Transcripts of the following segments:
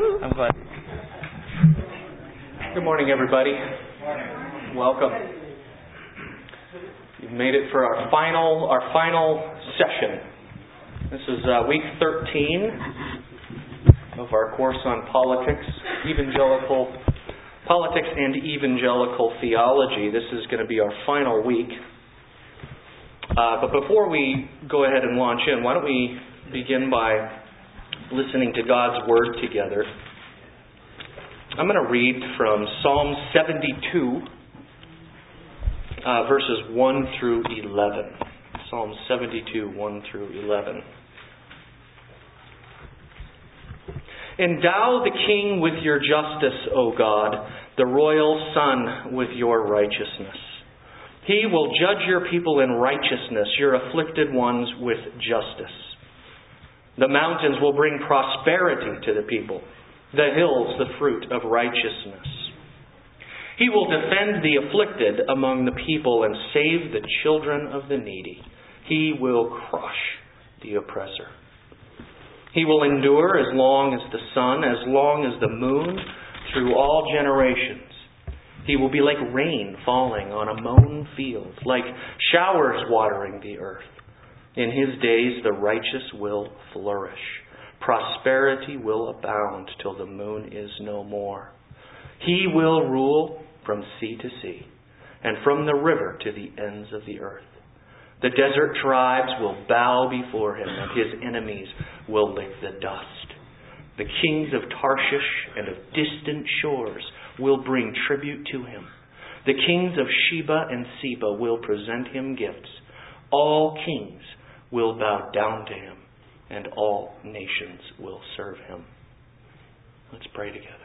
I'm glad. Good morning, everybody. Welcome. You've made it for our final session. This is week 13 of our course on politics and evangelical theology. This is going to be our final week. But before we go ahead and launch in, why don't we begin by listening to God's Word together. I'm going to read from Psalm 72, verses 1 through 11. Psalm 72, 1 through 11. Endow the king with your justice, O God, the royal son with your righteousness. He will judge your people in righteousness, your afflicted ones with justice. The mountains will bring prosperity to the people, the hills the fruit of righteousness. He will defend the afflicted among the people and save the children of the needy. He will crush the oppressor. He will endure as long as the sun, as long as the moon, through all generations. He will be like rain falling on a mown field, like showers watering the earth. In His days the righteous will flourish. Prosperity will abound till the moon is no more. He will rule from sea to sea, and from the river to the ends of the earth. The desert tribes will bow before Him, and His enemies will lick the dust. The kings of Tarshish and of distant shores will bring tribute to Him. The kings of Sheba and Seba will present Him gifts. All kings will bow down to Him, and all nations will serve Him. Let's pray together.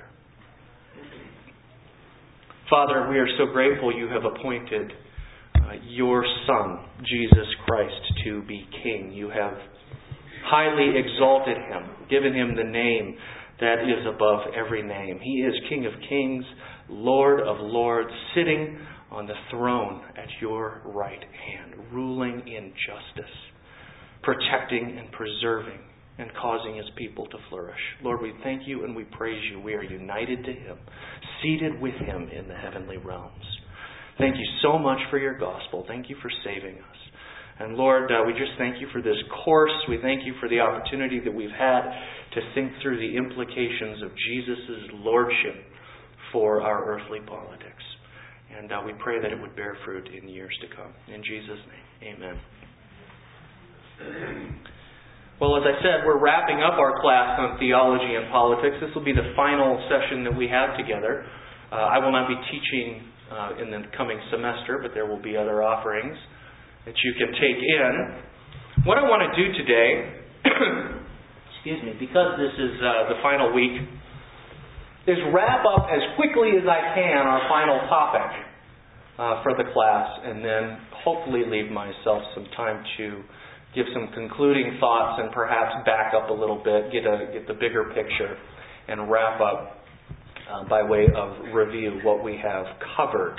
Father, we are so grateful You have appointed Your Son, Jesus Christ, to be King. You have highly exalted Him, given Him the name that is above every name. He is King of kings, Lord of lords, sitting on the throne at Your right hand, ruling in justice, protecting and preserving and causing His people to flourish. Lord, we thank You and we praise You. We are united to Him, seated with Him in the heavenly realms. Thank You so much for Your gospel. Thank You for saving us. And Lord, we just thank You for this course. We thank You for the opportunity that we've had to think through the implications of Jesus' lordship for our earthly politics. And we pray that it would bear fruit in years to come. In Jesus' name, amen. Well, as I said, we're wrapping up our class on theology and politics. This will be the final session that we have together. I will not be teaching in the coming semester, but there will be other offerings that you can take in. What I want to do today, because this is the final week, is wrap up as quickly as I can our final topic for the class, and then hopefully leave myself some time to give some concluding thoughts and perhaps back up a little bit, get the bigger picture, and wrap up by way of review what we have covered.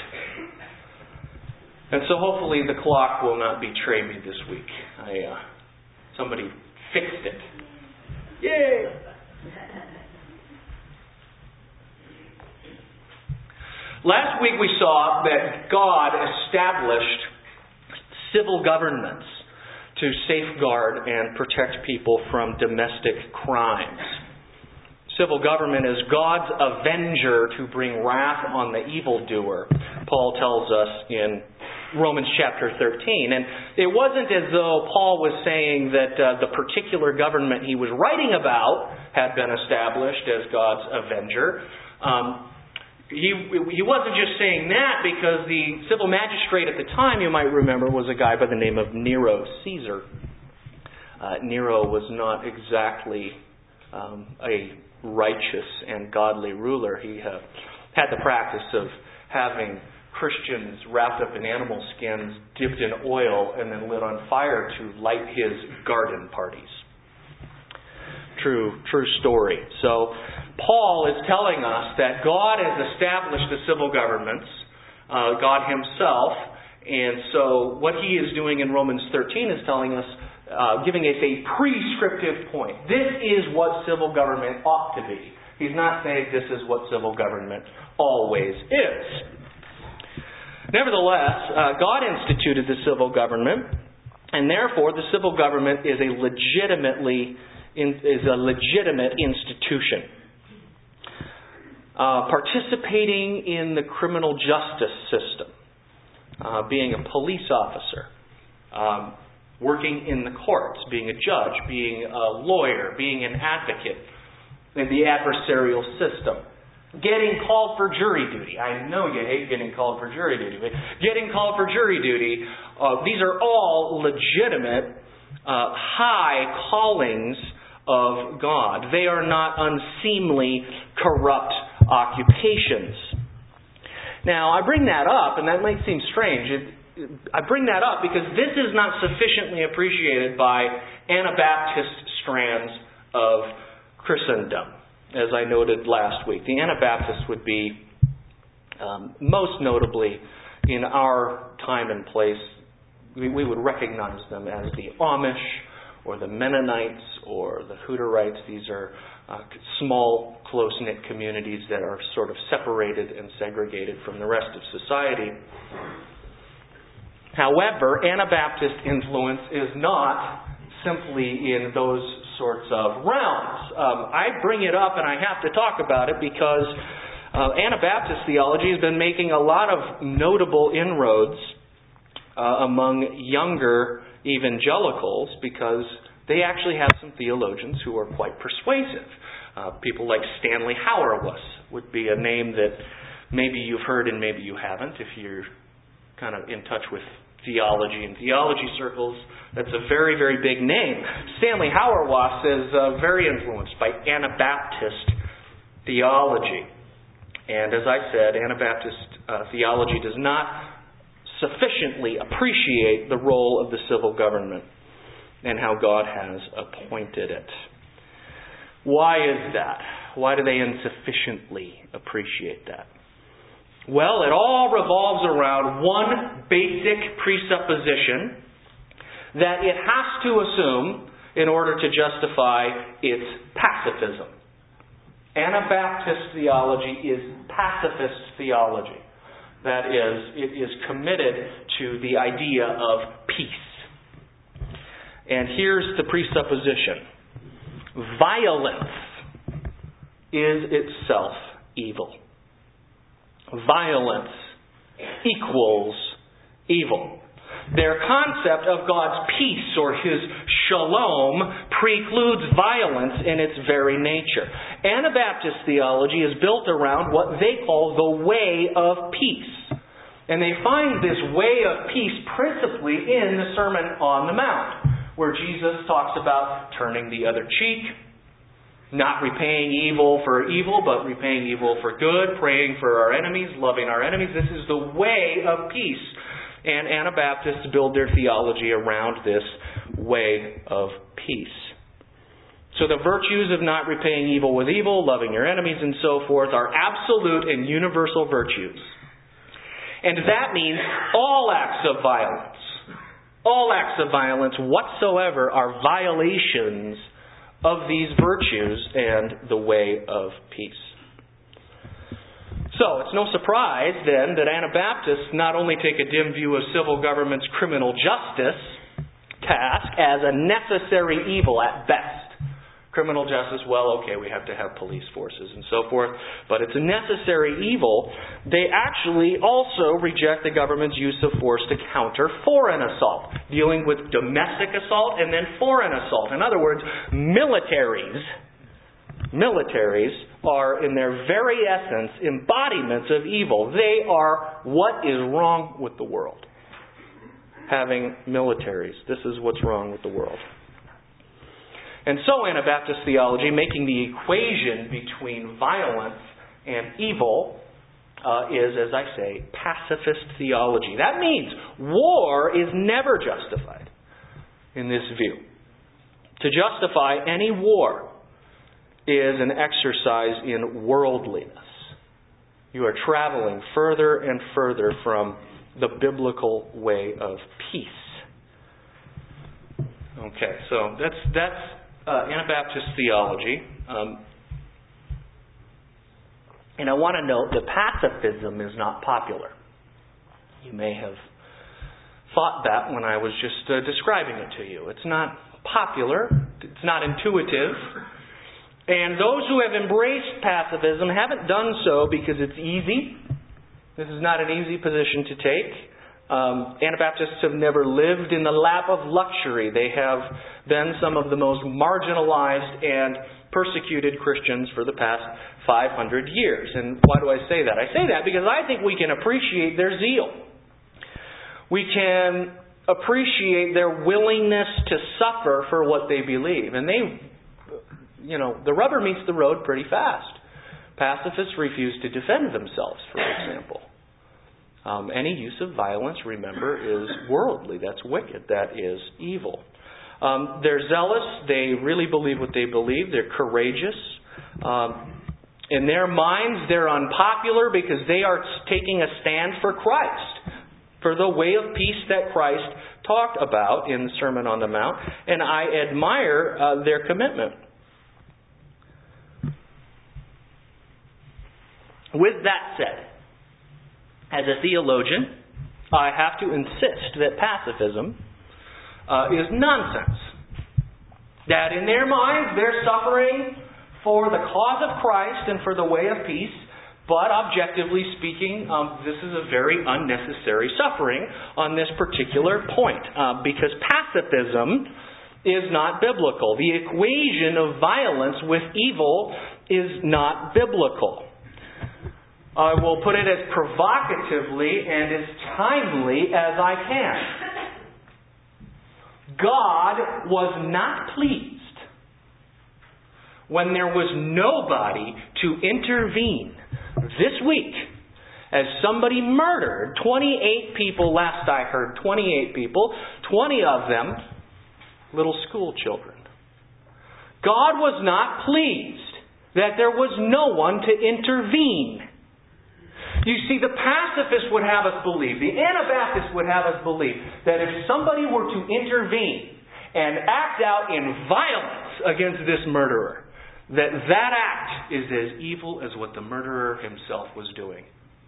And so hopefully the clock will not betray me this week. Somebody fixed it. Yay! Last week we saw that God established civil governments to safeguard and protect people from domestic crimes. Civil government is God's avenger to bring wrath on the evildoer, Paul tells us in Romans chapter 13. And it wasn't as though Paul was saying that the particular government he was writing about had been established as God's avenger. He wasn't just saying that because the civil magistrate at the time, you might remember, was a guy by the name of Nero Caesar. Nero was not exactly a righteous and godly ruler. He had the practice of having Christians wrapped up in animal skins, dipped in oil, and then lit on fire to light his garden parties. True story. So Paul is telling us that God has established the civil governments, God Himself, and so what He is doing in Romans 13 is telling us, giving us a prescriptive point. This is what civil government ought to be. He's not saying this is what civil government always is. Nevertheless, God instituted the civil government, and therefore the civil government is a legitimate institution. Participating in the criminal justice system, being a police officer, working in the courts, being a judge, being a lawyer, being an advocate in the adversarial system, getting called for jury duty. I know you hate getting called for jury duty, but getting called for jury duty, these are all legitimate, high callings of God. They are not unseemly, corrupt occupations. Now, I bring that up, and that might seem strange. I bring that up because this is not sufficiently appreciated by Anabaptist strands of Christendom, as I noted last week. The Anabaptists would be, most notably, in our time and place, we would recognize them as the Amish, or the Mennonites, or the Hutterites. These are small, close-knit communities that are sort of separated and segregated from the rest of society. However, Anabaptist influence is not simply in those sorts of realms. I bring it up and I have to talk about it because Anabaptist theology has been making a lot of notable inroads among younger evangelicals because they actually have some theologians who are quite persuasive. People like Stanley Hauerwas would be a name that maybe you've heard and maybe you haven't if you're kind of in touch with theology and theology circles. That's a very, very big name. Stanley Hauerwas is very influenced by Anabaptist theology. And as I said, Anabaptist theology does not sufficiently appreciate the role of the civil government and how God has appointed it. Why is that? Why do they insufficiently appreciate that? Well, it all revolves around one basic presupposition that it has to assume in order to justify its pacifism. Anabaptist theology is pacifist theology. That is, it is committed to the idea of peace. And here's the presupposition. Violence is itself evil. Violence equals evil. Their concept of God's peace or His shalom precludes violence in its very nature. Anabaptist theology is built around what they call the way of peace. And they find this way of peace principally in the Sermon on the Mount, where Jesus talks about turning the other cheek, not repaying evil for evil, but repaying evil for good, praying for our enemies, loving our enemies. This is the way of peace. And Anabaptists build their theology around this way of peace. So the virtues of not repaying evil with evil, loving your enemies, and so forth are absolute and universal virtues. And that means all acts of violence whatsoever are violations of these virtues and the way of peace. So, it's no surprise then that Anabaptists not only take a dim view of civil government's criminal justice task as a necessary evil at best. Criminal justice, well, okay, we have to have police forces and so forth, but it's a necessary evil. They actually also reject the government's use of force to counter foreign assault, dealing with domestic assault and then foreign assault. In other words, militaries are, in their very essence, embodiments of evil. They are what is wrong with the world. Having militaries. This is what's wrong with the world. And so Anabaptist theology, making the equation between violence and evil, is, as I say, pacifist theology. That means war is never justified in this view. To justify any war is an exercise in worldliness. You are traveling further and further from the biblical way of peace. Okay, so that's Anabaptist theology. And I want to note that pacifism is not popular. You may have thought that when I was just describing it to you. It's not popular. It's not intuitive. And those who have embraced pacifism haven't done so because it's easy. This is not an easy position to take. Anabaptists have never lived in the lap of luxury. They have been some of the most marginalized and persecuted Christians for the past 500 years. And why do I say that? I say that because I think we can appreciate their zeal. We can appreciate their willingness to suffer for what they believe. And the rubber meets the road pretty fast. Pacifists refuse to defend themselves, for example. Any use of violence, remember, is worldly. That's wicked. That is evil. They're zealous. They really believe what they believe. They're courageous. In their minds, they're unpopular because they are taking a stand for Christ, for the way of peace that Christ talked about in the Sermon on the Mount. And I admire their commitment. With that said, as a theologian, I have to insist that pacifism is nonsense. That in their minds, they're suffering for the cause of Christ and for the way of peace, but objectively speaking, this is a very unnecessary suffering on this particular point, because pacifism is not biblical. The equation of violence with evil is not biblical. I will put it as provocatively and as timely as I can. God was not pleased when there was nobody to intervene this week as somebody murdered 28 people. Last I heard, 28 people, 20 of them little school children. God was not pleased that there was no one to intervene. You see, the pacifists would have us believe, the Anabaptists would have us believe, that if somebody were to intervene and act out in violence against this murderer, that act is as evil as what the murderer himself was doing.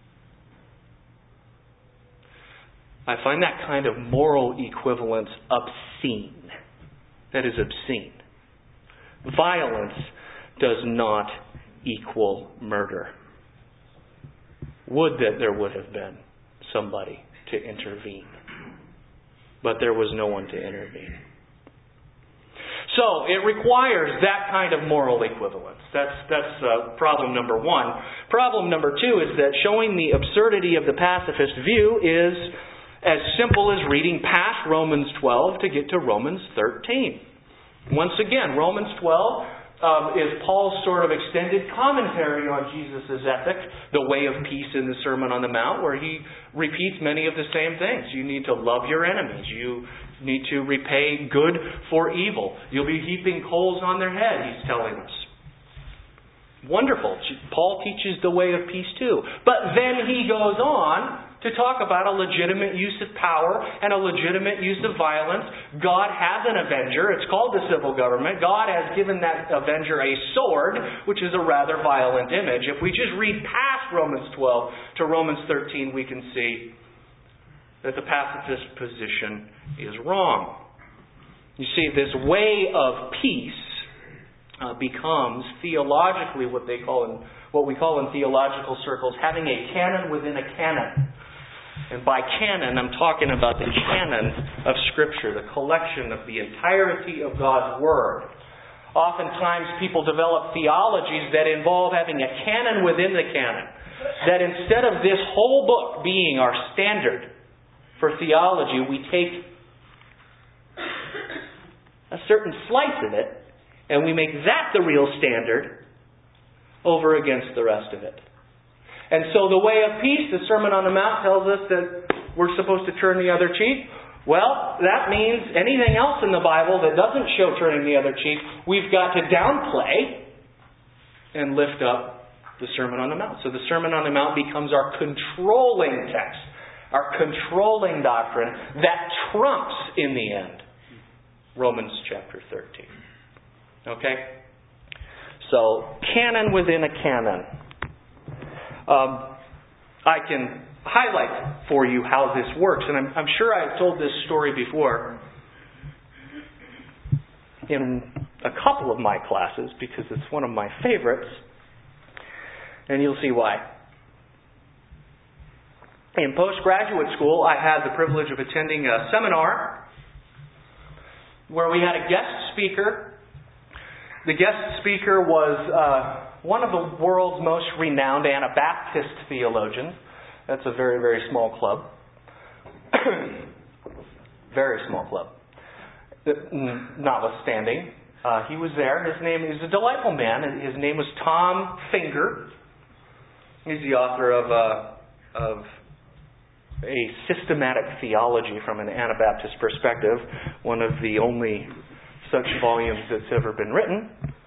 I find that kind of moral equivalence obscene. That is obscene. Violence does not equal murder. Would that there would have been somebody to intervene. But there was no one to intervene. So, it requires that kind of moral equivalence. That's problem number one. Problem number two is that showing the absurdity of the pacifist view is as simple as reading past Romans 12 to get to Romans 13. Once again, Romans 12 is Paul's sort of extended commentary on Jesus' ethic, the way of peace in the Sermon on the Mount, where he repeats many of the same things. You need to love your enemies. You need to repay good for evil. You'll be heaping coals on their head, he's telling us. Wonderful. Paul teaches the way of peace too. But then he goes on to talk about a legitimate use of power and a legitimate use of violence. God has an avenger. It's called the civil government. God has given that avenger a sword, which is a rather violent image. If we just read past Romans 12 to Romans 13, we can see that the pacifist position is wrong. You see, this way of peace becomes theologically what we call in theological circles having a canon within a canon. And by canon, I'm talking about the canon of Scripture, the collection of the entirety of God's Word. Oftentimes people develop theologies that involve having a canon within the canon. That instead of this whole book being our standard for theology, we take a certain slice of it and we make that the real standard over against the rest of it. And so the way of peace, the Sermon on the Mount tells us that we're supposed to turn the other cheek. Well, that means anything else in the Bible that doesn't show turning the other cheek, we've got to downplay and lift up the Sermon on the Mount. So the Sermon on the Mount becomes our controlling text, our controlling doctrine that trumps, in the end, Romans chapter 13. Okay? So, canon within a canon. I can highlight for you how this works. And I'm sure I've told this story before in a couple of my classes because it's one of my favorites. And you'll see why. In postgraduate school, I had the privilege of attending a seminar where we had a guest speaker. The guest speaker was one of the world's most renowned Anabaptist theologians. That's a very, very small club. Very small club. Notwithstanding, he was there. His name is a delightful man. His name was Tom Finger. He's the author of a systematic theology from an Anabaptist perspective, one of the only such volumes that's ever been written.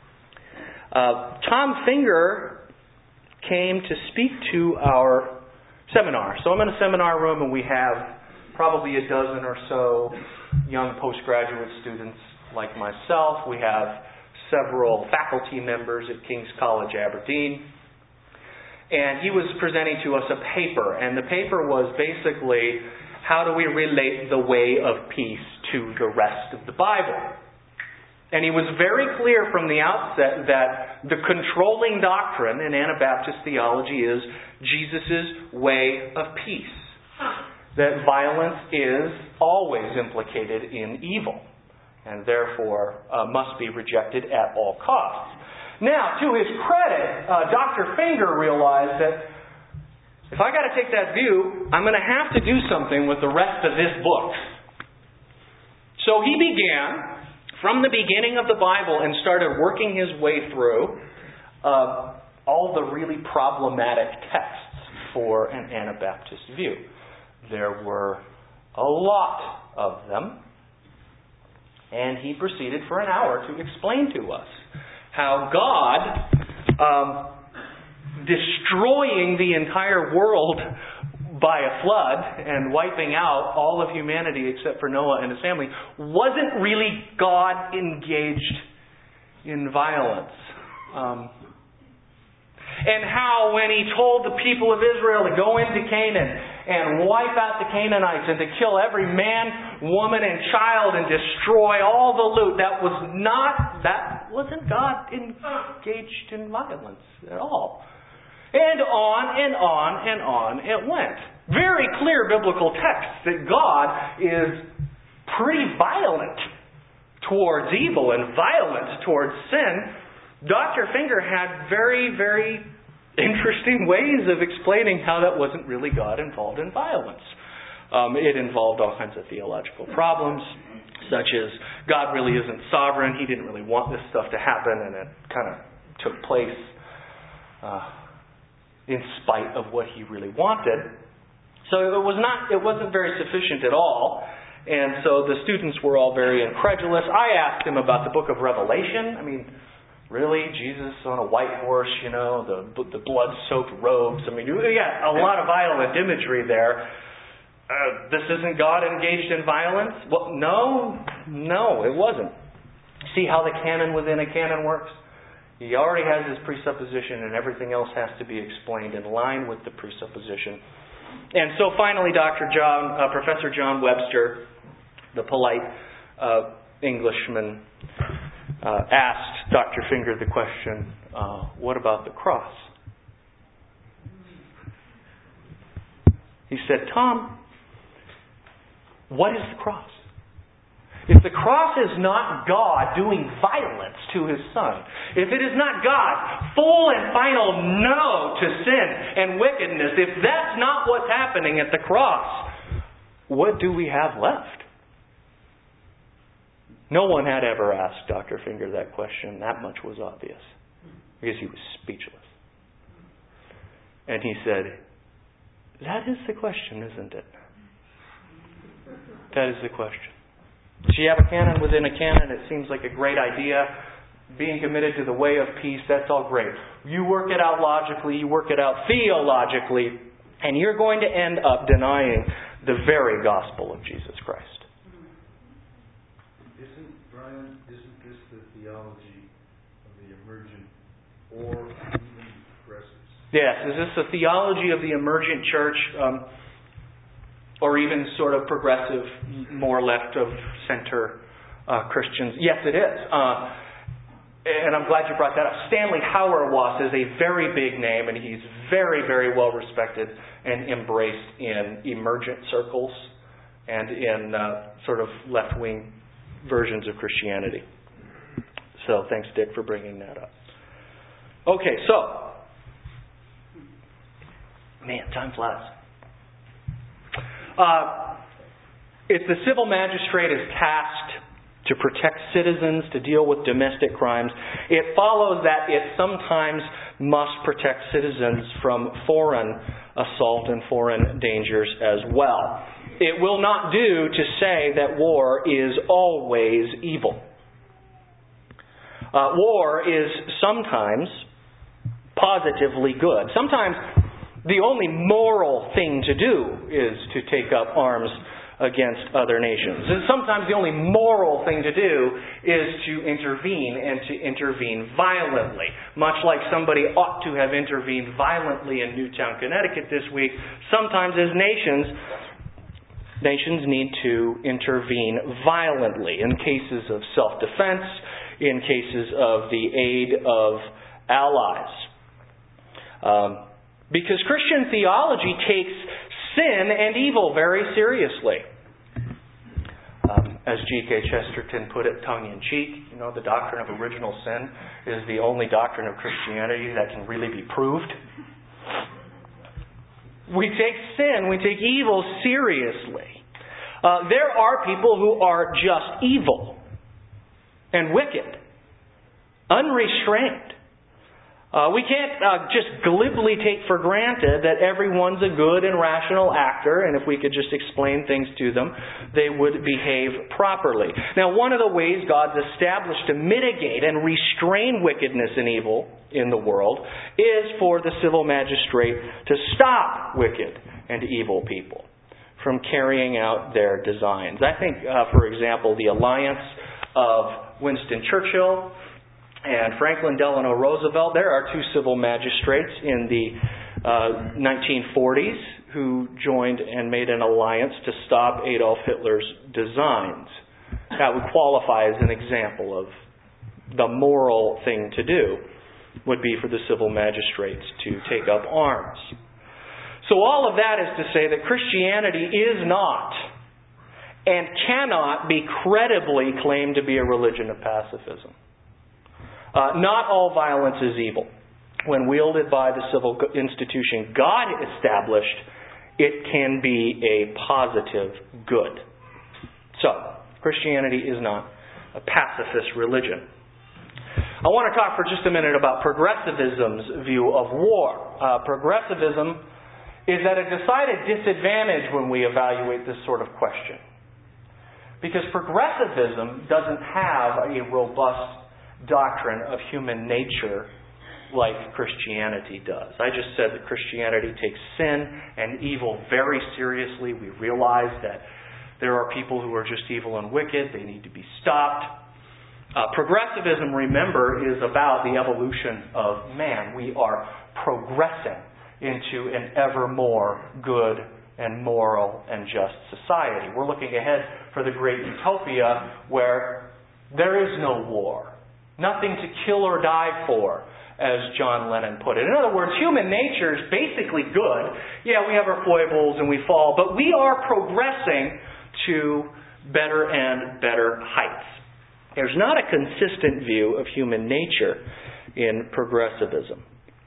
Tom Finger came to speak to our seminar. So I'm in a seminar room and we have probably a dozen or so young postgraduate students like myself. We have several faculty members at King's College, Aberdeen. And he was presenting to us a paper. And the paper was basically, how do we relate the way of peace to the rest of the Bible? And he was very clear from the outset that the controlling doctrine in Anabaptist theology is Jesus' way of peace. That violence is always implicated in evil, and therefore must be rejected at all costs. Now, to his credit, Dr. Finger realized that if I got to take that view, I'm going to have to do something with the rest of this book. So he began from the beginning of the Bible and started working his way through all the really problematic texts for an Anabaptist view. There were a lot of them, and he proceeded for an hour to explain to us how God, destroying the entire world by a flood and wiping out all of humanity except for Noah and his family, wasn't really God engaged in violence. And how when he told the people of Israel to go into Canaan and wipe out the Canaanites and to kill every man, woman, and child and destroy all the loot, that wasn't God engaged in violence at all. And on and on and on it went. Very clear biblical text that God is pretty violent towards evil and violent towards sin. Dr. Finger had very, very interesting ways of explaining how that wasn't really God involved in violence. It involved all kinds of theological problems, such as God really isn't sovereign. He didn't really want this stuff to happen, and it kind of took place in spite of what He really wanted. So it wasn't very sufficient at all. And so the students were all very incredulous. I asked him about the book of Revelation. I mean, really? Jesus on a white horse, the blood-soaked robes. I mean, yeah, a lot of violent imagery there. This isn't God engaged in violence? Well, no, it wasn't. See how the canon within a canon works? He already has his presupposition and everything else has to be explained in line with the presupposition. And so finally, Professor John Webster, the polite Englishman, asked Dr. Finger the question, what about the cross? He said, Tom, what is the cross? If the cross is not God doing violence to His Son, if it is not God full and final no to sin and wickedness, if that's not what's happening at the cross, what do we have left? No one had ever asked Dr. Finger that question. That much was obvious. Because he was speechless. And he said, that is the question, isn't it? That is the question. So you have a canon within a canon. It seems like a great idea. Being committed to the way of peace, that's all great. You work it out logically. You work it out theologically. And you're going to end up denying the very gospel of Jesus Christ. Isn't this the theology of the emergent or even progressives? Yes. Is this the theology of the emergent church, or even sort of progressive, more left of center Christians? Yes, it is. And I'm glad you brought that up. Stanley Hauerwas is a very big name, and he's very, very well respected and embraced in emergent circles and in sort of left-wing versions of Christianity. So thanks, Dick, for bringing that up. Okay, so, man, time flies. If the civil magistrate is tasked to protect citizens, to deal with domestic crimes, it follows that it sometimes must protect citizens from foreign assault and foreign dangers as well. It will not do to say that war is always evil. War is sometimes positively good. Sometimes the only moral thing to do is to take up arms against other nations. And sometimes the only moral thing to do is to intervene, and to intervene violently. Much like somebody ought to have intervened violently in Newtown, Connecticut this week, sometimes as nations need to intervene violently in cases of self-defense, in cases of the aid of allies. Because Christian theology takes sin and evil very seriously. As G.K. Chesterton put it tongue-in-cheek, the doctrine of original sin is the only doctrine of Christianity that can really be proved. We take sin, we take evil seriously. There are people who are just evil and wicked, unrestrained. We can't just glibly take for granted that everyone's a good and rational actor, and if we could just explain things to them, they would behave properly. Now, one of the ways God's established to mitigate and restrain wickedness and evil in the world is for the civil magistrate to stop wicked and evil people from carrying out their designs. I think, for example, the alliance of Winston Churchill and Franklin Delano Roosevelt, there are two civil magistrates in the 1940s who joined and made an alliance to stop Adolf Hitler's designs. That would qualify as an example of the moral thing to do, would be for the civil magistrates to take up arms. So all of that is to say that Christianity is not and cannot be credibly claimed to be a religion of pacifism. Not all violence is evil. When wielded by the civil institution God established, it can be a positive good. So, Christianity is not a pacifist religion. I want to talk for just a minute about progressivism's view of war. Progressivism is at a decided disadvantage when we evaluate this sort of question. Because progressivism doesn't have a robust doctrine of human nature like Christianity does. I just said that Christianity takes sin and evil very seriously. We realize that there are people who are just evil and wicked. They need to be stopped. Progressivism, remember, is about the evolution of man. We are progressing into an ever more good and moral and just society. We're looking ahead for the great utopia where there is no war. Nothing to kill or die for, as John Lennon put it. In other words, human nature is basically good. Yeah, we have our foibles and we fall, but we are progressing to better and better heights. There's not a consistent view of human nature in progressivism.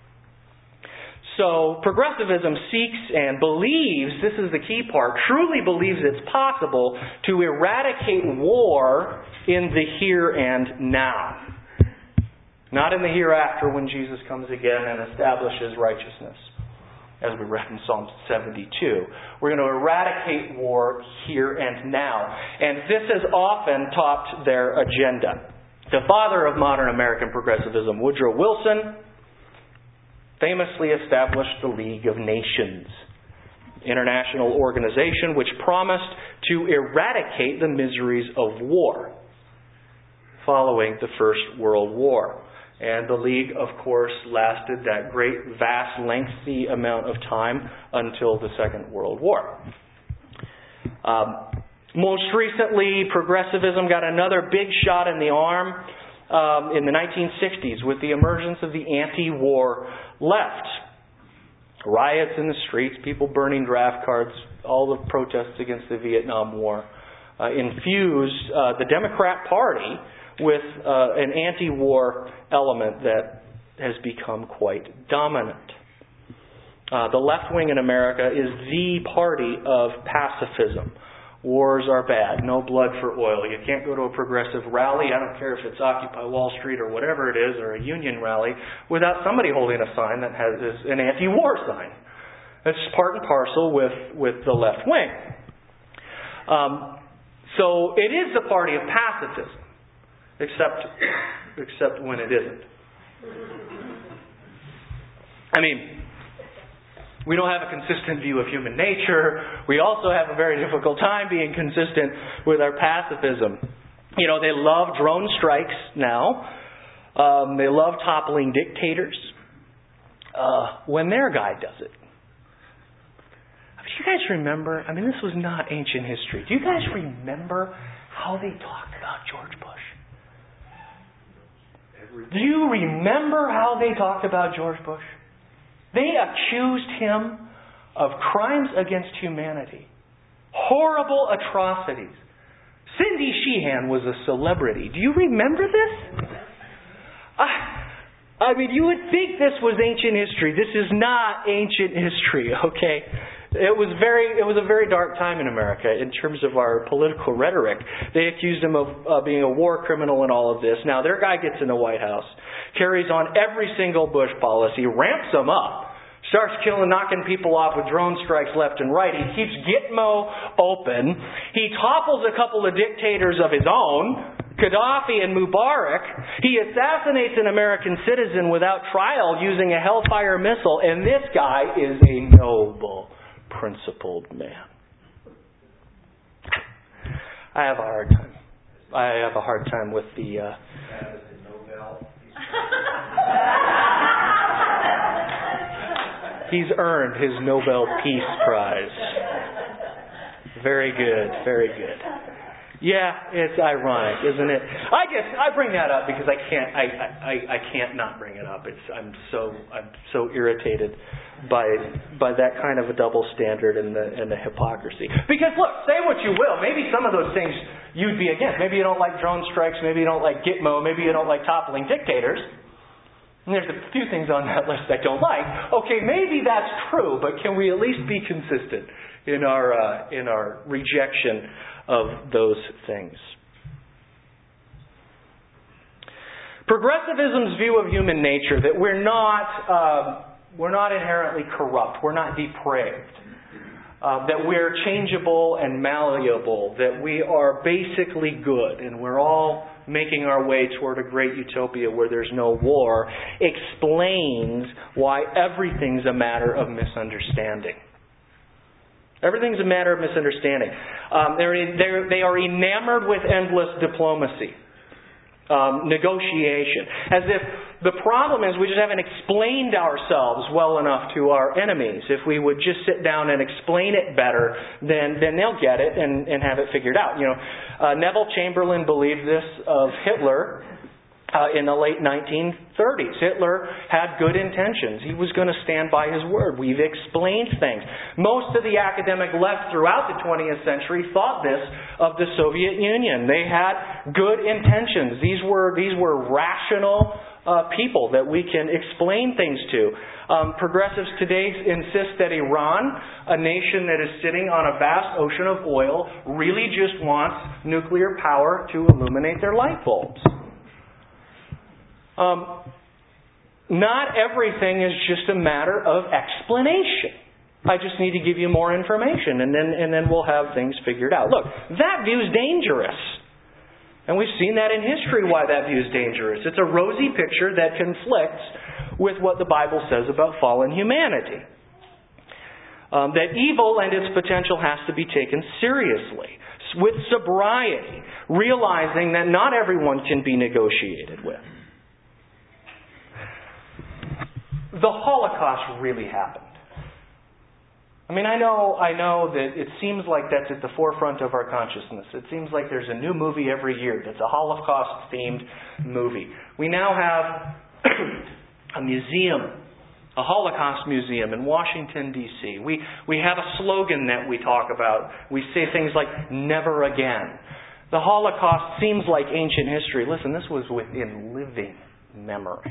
So, progressivism seeks and believes, this is the key part, truly believes it's possible to eradicate war in the here and now. Not in the hereafter when Jesus comes again and establishes righteousness, as we read in Psalm 72. We're going to eradicate war here and now. And this has often topped their agenda. The father of modern American progressivism, Woodrow Wilson, famously established the League of Nations, international organization which promised to eradicate the miseries of war following the First World War. And the League, of course, lasted that great, vast, lengthy amount of time until the Second World War. Most recently, progressivism got another big shot in the arm in the 1960s with the emergence of the anti-war left. Riots in the streets, people burning draft cards, all the protests against the Vietnam War infused the Democrat Party with an anti-war element that has become quite dominant. The left wing in America is the party of pacifism. Wars are bad. No blood for oil. You can't go to a progressive rally, I don't care if it's Occupy Wall Street or whatever it is, or a union rally, without somebody holding a sign that has an anti-war sign. It's part and parcel with the left wing. So it is the party of pacifism, except when it isn't. I mean, we don't have a consistent view of human nature. We also have a very difficult time being consistent with our pacifism. You know, they love drone strikes now. They love toppling dictators. When their guy does it. Do you guys remember? I mean, this was not ancient history. Do you guys remember how they talked about George Bush? Do you remember how they talked about George Bush? They accused him of crimes against humanity. Horrible atrocities. Cindy Sheehan was a celebrity. Do you remember this? I mean, you would think this was ancient history. This is not ancient history, okay? It was a very dark time in America in terms of our political rhetoric. They accused him of being a war criminal and all of this. Now, their guy gets in the White House, carries on every single Bush policy, ramps them up, starts knocking people off with drone strikes left and right. He keeps Gitmo open. He topples a couple of dictators of his own, Gaddafi and Mubarak. He assassinates an American citizen without trial using a Hellfire missile. And this guy is a noble, principled man. I have a hard time with the... He's earned his Nobel Peace Prize. Very good, very good. Yeah, it's ironic, isn't it? I guess I bring that up because I can't not bring it up. I'm so irritated by that kind of a double standard and the hypocrisy. Because look, say what you will, maybe some of those things you'd be against. Maybe you don't like drone strikes. Maybe you don't like Gitmo. Maybe you don't like toppling dictators. And there's a few things on that list I don't like. Okay, maybe that's true, but can we at least be consistent in our rejection of those things? Progressivism's view of human nature that we're not inherently corrupt, we're not depraved, that we're changeable and malleable, that we are basically good, and we're all making our way toward a great utopia where there's no war, explains why everything's a matter of misunderstanding. Everything's a matter of misunderstanding. They are enamored with endless diplomacy, negotiation. As if the problem is we just haven't explained ourselves well enough to our enemies. If we would just sit down and explain it better, then they'll get it and have it figured out. You know, Neville Chamberlain believed this of Hitler in the late 1930s. Hitler had good intentions. He was going to stand by his word. We've explained things. Most of the academic left throughout the 20th century thought this of the Soviet Union. They had good intentions. These were rational people that we can explain things to. Progressives today insist that Iran, a nation that is sitting on a vast ocean of oil, really just wants nuclear power to illuminate their light bulbs. Not everything is just a matter of explanation. I just need to give you more information and then we'll have things figured out. Look, that view is dangerous. And we've seen that in history why that view is dangerous. It's a rosy picture that conflicts with what the Bible says about fallen humanity. That evil and its potential has to be taken seriously, with sobriety, realizing that not everyone can be negotiated with. the Holocaust really happened. I mean, I know that it seems like that's at the forefront of our consciousness. It seems like there's a new movie every year that's a Holocaust-themed movie. We now have a museum, a Holocaust museum in Washington, D.C. We have a slogan that we talk about. We say things like, never again. The Holocaust seems like ancient history. Listen, this was within living memory.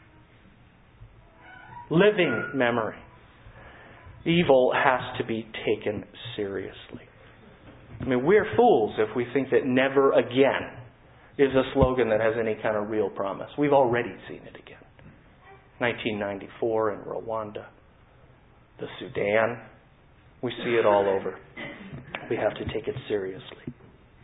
Living memory. Evil has to be taken seriously. I mean, we're fools if we think that never again is a slogan that has any kind of real promise. We've already seen it again. 1994 in Rwanda, the Sudan. We see it all over. We have to take it seriously.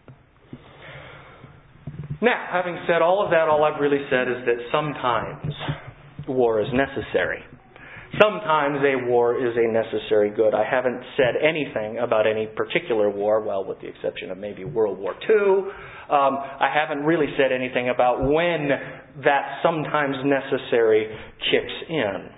Now, having said all of that, all I've really said is that sometimes war is necessary. Sometimes a war is a necessary good. I haven't said anything about any particular war, well, with the exception of maybe World War II. I haven't really said anything about when that sometimes necessary kicks in.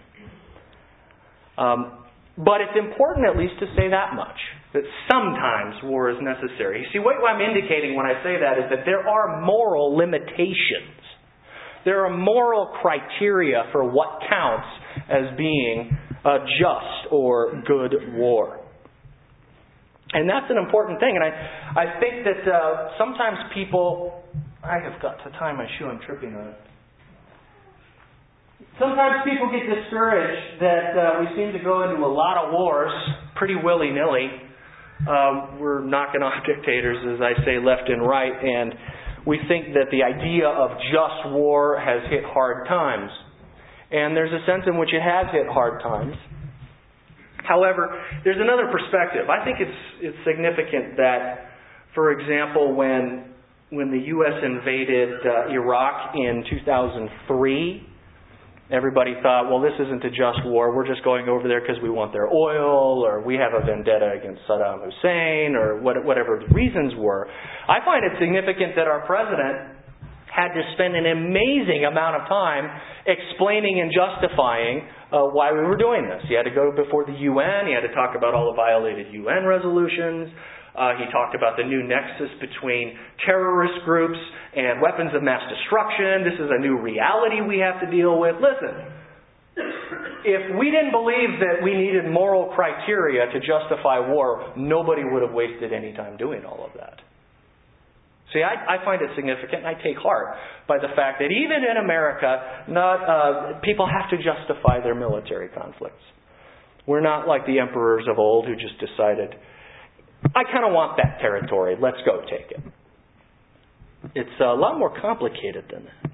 But it's important at least to say that much, that sometimes war is necessary. You see, what I'm indicating when I say that is that there are moral limitations. There are moral criteria for what counts as being a just or good war. And that's an important thing. And I think that sometimes people... I have got to tie my shoe. I'm tripping on it. Sometimes people get discouraged that we seem to go into a lot of wars pretty willy-nilly. We're knocking off dictators, as I say, left and right. And we think that the idea of just war has hit hard times. And there's a sense in which it has hit hard times. However, there's another perspective. I think it's significant that, for example, when the U.S. invaded Iraq in 2003, everybody thought, well, this isn't a just war. We're just going over there because we want their oil, or we have a vendetta against Saddam Hussein, or whatever the reasons were. I find it significant that our president had to spend an amazing amount of time explaining and justifying why we were doing this. He had to go before the UN. He had to talk about all the violated UN resolutions. He talked about the new nexus between terrorist groups and weapons of mass destruction. This is a new reality we have to deal with. Listen, if we didn't believe that we needed moral criteria to justify war, nobody would have wasted any time doing all of that. See, I find it significant, and I take heart by the fact that even in America, people have to justify their military conflicts. We're not like the emperors of old who just decided, I kind of want that territory, let's go take it. It's a lot more complicated than that.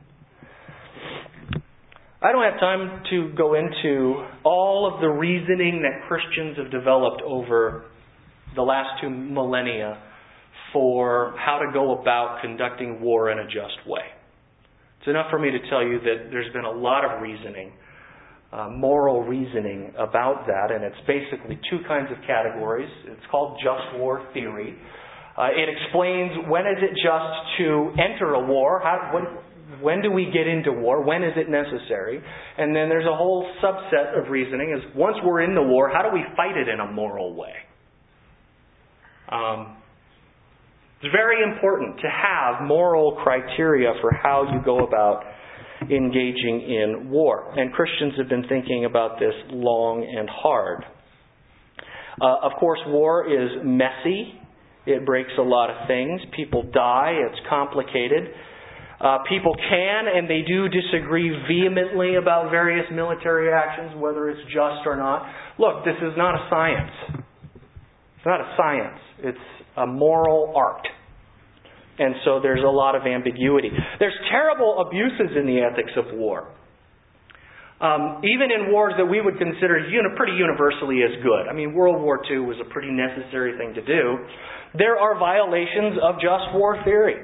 I don't have time to go into all of the reasoning that Christians have developed over the last 2 millennia for how to go about conducting war in a just way. It's enough for me to tell you that there's been a lot of reasoning, moral reasoning about that, and it's basically 2 kinds of categories. It's called just war theory. It explains when is it just to enter a war, when do we get into war, when is it necessary, and then there's a whole subset of reasoning is once we're in the war, how do we fight it in a moral way? It's very important to have moral criteria for how you go about engaging in war. And Christians have been thinking about this long and hard. Of course, war is messy. It breaks a lot of things. People die. It's complicated. People can and they do disagree vehemently about various military actions, whether it's just or not. Look, this is not a science. It's not a science. It's a moral art. And so there's a lot of ambiguity. There's terrible abuses in the ethics of war. Even in wars that we would consider pretty universally as good. I mean, World War II was a pretty necessary thing to do. There are violations of just war theory.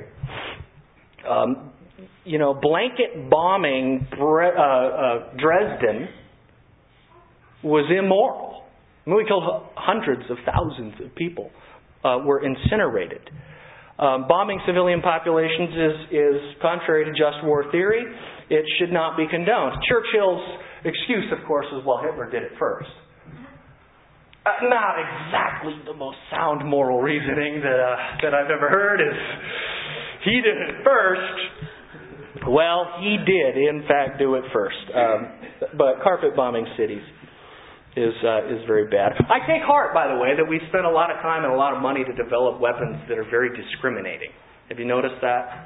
Blanket bombing Dresden was immoral. I mean, we killed hundreds of thousands of people. Were incinerated. Bombing civilian populations is contrary to just war theory. It should not be condoned. Churchill's excuse, of course, is, well, Hitler did it first. Not exactly the most sound moral reasoning that I've ever heard is, he did it first. Well, he did, in fact, do it first. But carpet bombing cities is very bad. I take heart, by the way, that we spent a lot of time and a lot of money to develop weapons that are very discriminating. Have you noticed that?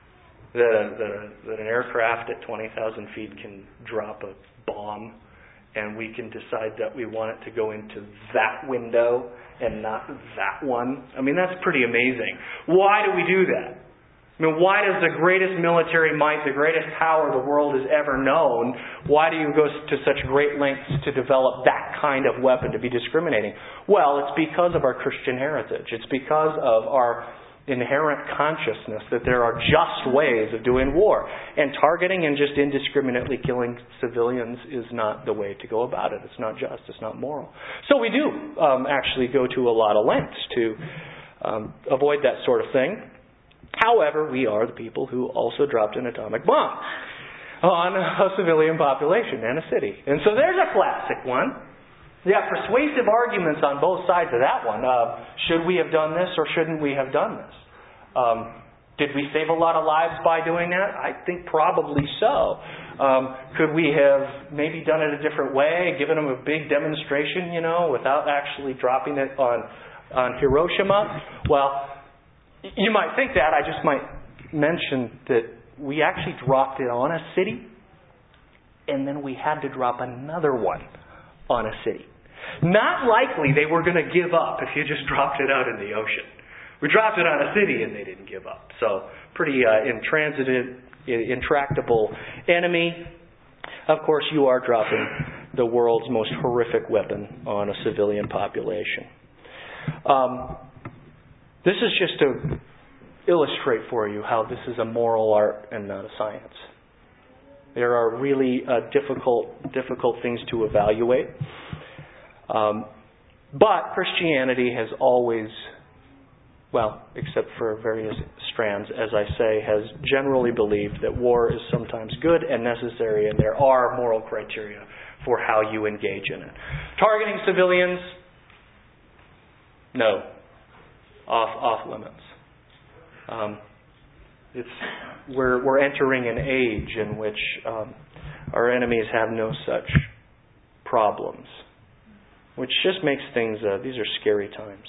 That an aircraft at 20,000 feet can drop a bomb, and we can decide that we want it to go into that window and not that one. I mean, that's pretty amazing. Why do we do that? I mean, why does the greatest military might, the greatest power the world has ever known, why do you go to such great lengths to develop that kind of weapon to be discriminating? Well, it's because of our Christian heritage. It's because of our inherent consciousness that there are just ways of doing war. And targeting and just indiscriminately killing civilians is not the way to go about it. It's not just. It's not moral. So we do actually go to a lot of lengths to avoid that sort of thing. However, we are the people who also dropped an atomic bomb on a civilian population and a city. And so there's a classic one. Yeah, persuasive arguments on both sides of that one. Should we have done this or shouldn't we have done this? Did we save a lot of lives by doing that? I think probably so. Could we have maybe done it a different way, given them a big demonstration, without actually dropping it on Hiroshima? Well, you might think that. I just might mention that we actually dropped it on a city, and then we had to drop another one on a city. Not likely they were going to give up if you just dropped it out in the ocean. We dropped it on a city and they didn't give up. So, pretty intractable enemy. Of course, you are dropping the world's most horrific weapon on a civilian population. This is just to illustrate for you how this is a moral art and not a science. There are really difficult things to evaluate. But Christianity has always, well, except for various strands, as I say, has generally believed that war is sometimes good and necessary, and there are moral criteria for how you engage in it. Targeting civilians, no. Off limits. We're entering an age in which our enemies have no such problems, which just makes things, these are scary times.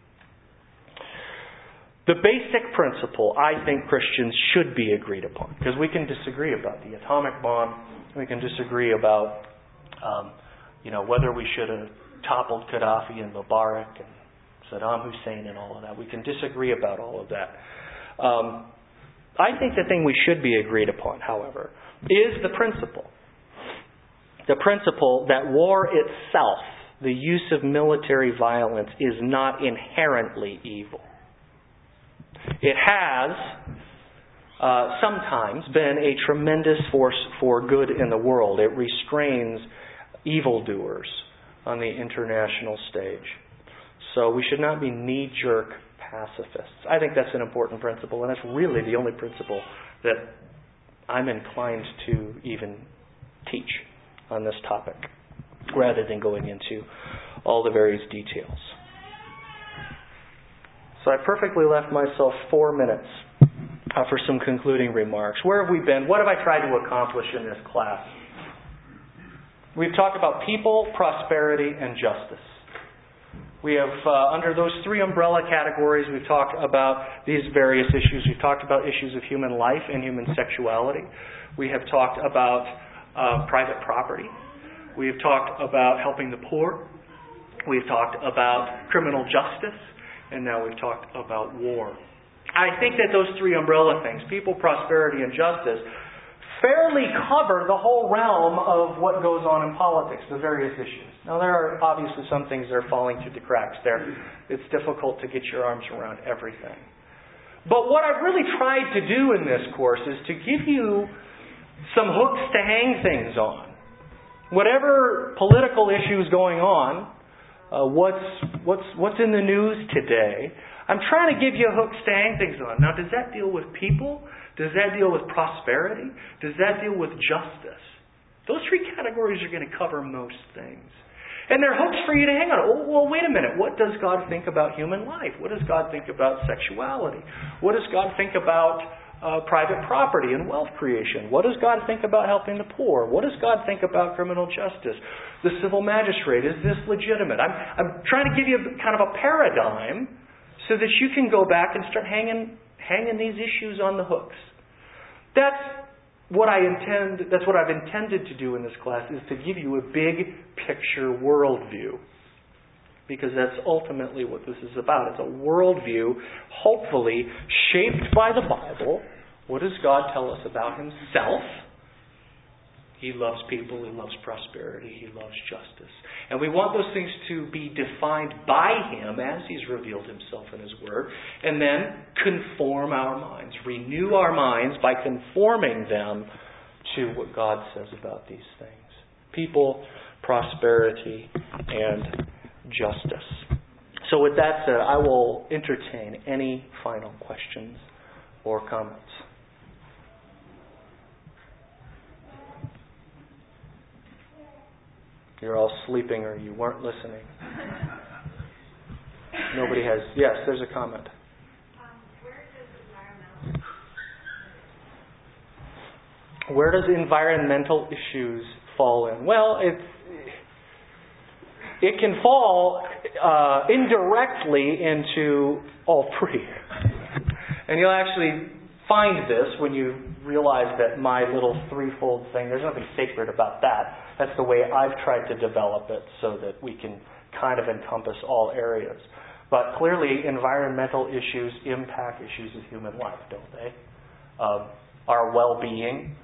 The basic principle I think Christians should be agreed upon, because we can disagree about the atomic bomb, we can disagree about whether we should have toppled Gaddafi and Mubarak and Saddam Hussein and all of that. We can disagree about all of that. I think the thing we should be agreed upon, however, is the principle. The principle that war itself, the use of military violence, is not inherently evil. It has sometimes been a tremendous force for good in the world. It restrains evildoers on the international stage. So we should not be knee-jerk pacifists. I think that's an important principle, and that's really the only principle that I'm inclined to even teach on this topic, rather than going into all the various details. So I perfectly left myself 4 minutes for some concluding remarks. Where have we been? What have I tried to accomplish in this class? We've talked about people, prosperity, and justice. We have, under those 3 umbrella categories, we've talked about these various issues. We've talked about issues of human life and human sexuality. We have talked about private property. We have talked about helping the poor. We've talked about criminal justice. And now we've talked about war. I think that those 3 umbrella things, people, prosperity, and justice, fairly cover the whole realm of what goes on in politics, the various issues. Now, there are obviously some things that are falling through the cracks there. It's difficult to get your arms around everything. But what I've really tried to do in this course is to give you some hooks to hang things on. Whatever political issue is going on, what's in the news today, I'm trying to give you hooks to hang things on. Now, does that deal with people? Does that deal with prosperity? Does that deal with justice? Those three categories are going to cover most things. And they're hooks for you to hang on. Oh, well, wait a minute. What does God think about human life? What does God think about sexuality? What does God think about private property and wealth creation? What does God think about helping the poor? What does God think about criminal justice? The civil magistrate, is this legitimate? I'm trying to give you kind of a paradigm so that you can go back and start hanging these issues on the hooks. That's what I've intended to do in this class, is to give you a big picture worldview. Because that's ultimately what this is about. It's a worldview, hopefully shaped by the Bible. What does God tell us about Himself? He loves people. He loves prosperity. He loves justice. And we want those things to be defined by Him as He's revealed Himself in His Word. And then conform our minds. Renew our minds by conforming them to what God says about these things. People, prosperity, and justice. So with that said, I will entertain any final questions or comments. You're all sleeping or you weren't listening. Nobody has. Yes, there's a comment. Where does environmental issues fall in? Well, it can fall indirectly into all three. And you'll actually find this when you realize that my little threefold thing, there's nothing sacred about that. That's the way I've tried to develop it so that we can kind of encompass all areas. But clearly, environmental issues impact issues of human life, don't they? Our well-being.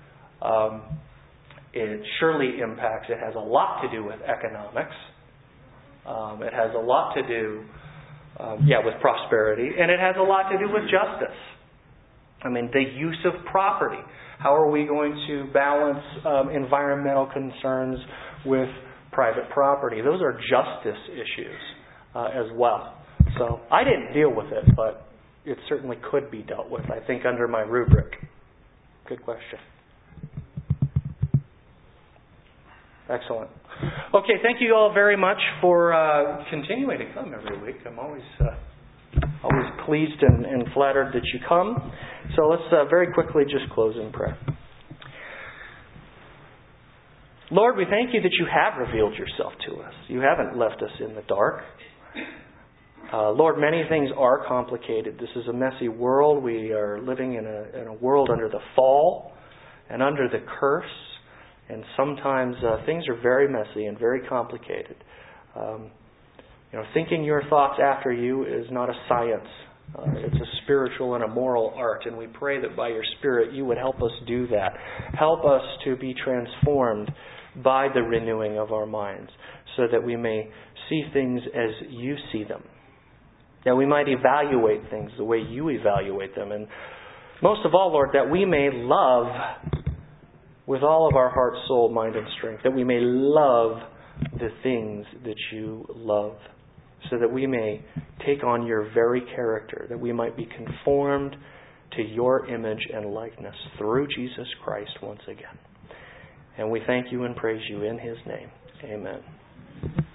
It surely impacts, it has a lot to do with economics. It has a lot to do, with prosperity. And it has a lot to do with justice. I mean, the use of property. How are we going to balance environmental concerns with private property? Those are justice issues as well. So I didn't deal with it, but it certainly could be dealt with, I think, under my rubric. Good question. Excellent. Okay, thank you all very much for continuing to come every week. I'm always pleased and flattered that you come. So let's very quickly just close in prayer. Lord, we thank you that you have revealed yourself to us. You haven't left us in the dark. Lord, many things are complicated. This is a messy world. We are living in a world under the fall and under the curse. And sometimes things are very messy and very complicated. Thinking your thoughts after you is not a science. It's a spiritual and a moral art. And we pray that by your Spirit you would help us do that. Help us to be transformed by the renewing of our minds so that we may see things as you see them. That we might evaluate things the way you evaluate them. And most of all, Lord, that we may love with all of our heart, soul, mind, and strength. That we may love the things that you love. So that we may take on your very character. That we might be conformed to your image and likeness through Jesus Christ once again. And we thank you and praise you in His name. Amen.